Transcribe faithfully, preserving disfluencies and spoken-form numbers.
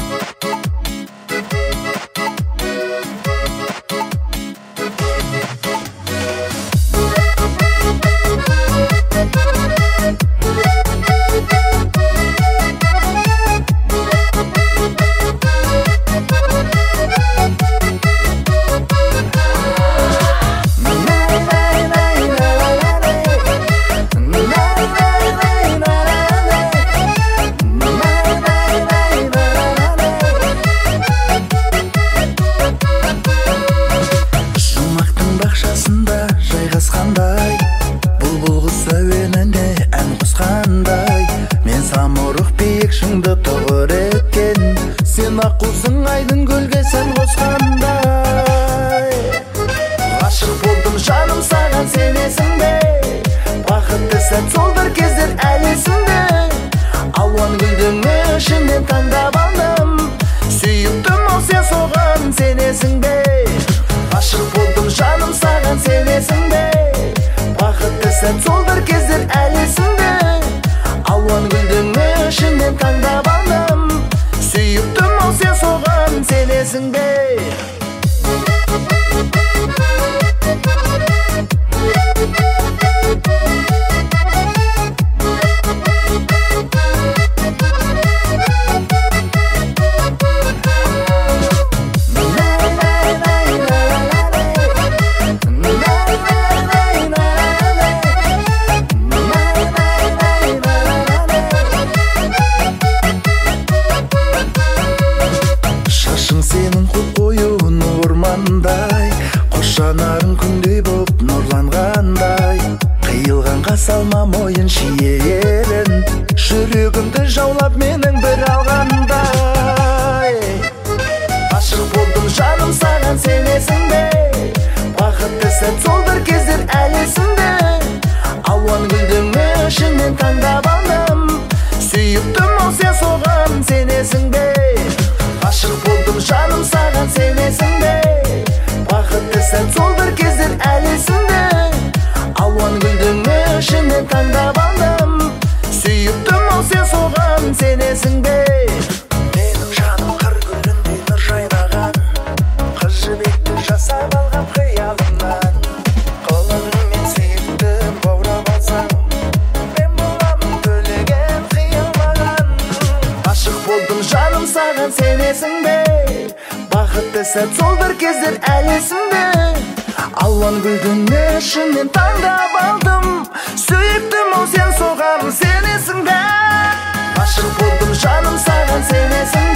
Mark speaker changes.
Speaker 1: жайғасқандай бұлбұл құс әуеніне ән қосқандай мен самұрық биік шыңды тұғыр еткен сен аққусың айдын көлге сән қосқандай ғашық болдым жаным саған сенесің бе бақытты сәт сол бір кездер әлі есімде алуан гүлдің ішінен таңдап алдым сүйіктім ау сен соған сенесің бе ғашық болдым жаным саған сенесің бе бақытты сәт сол бір кездер әлі есімде алуан гүлдің ішінен таңдап алдым сүйіктім ау сен соған сенесің бе сенің қол қою ормандай қос жанарың күндей боп нұрланғандай қиылғанға салма мойын шиелін жүрегімді жаулап менің бір алғандай ғашық болдым жаным саған сенесің бе бақытты сәт сол бір кездер әлі есімде алуан гүлдің ішінен таңдап алдым сүйіктім ау сен соған сенесің бе ғашық болдым жаным саған сенесің бе бақытты сәт сол бір кездер әлі есімде алуан гүлдің ішінен таңдап алдым сүйіктім ау сен соған сенесің бе менің жаным қыр гүліндей нұр жайнаған қыз жібекті жасап алған қиялымнан қолыңмен сүйіктім баурап алсаң мен боламын төлеген қиял маған ғашық болдым жаным саған сенесің бе бақытты сәт сол бір кездер әлі есімде алуан гүлдің ішінен таңдап алдым сүйіктім ау сен соған сенесің бе ғашық болдым жаным саған сенесің